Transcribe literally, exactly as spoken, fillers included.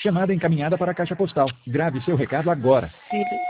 Chamada encaminhada para a caixa postal. Grave seu recado agora. Filho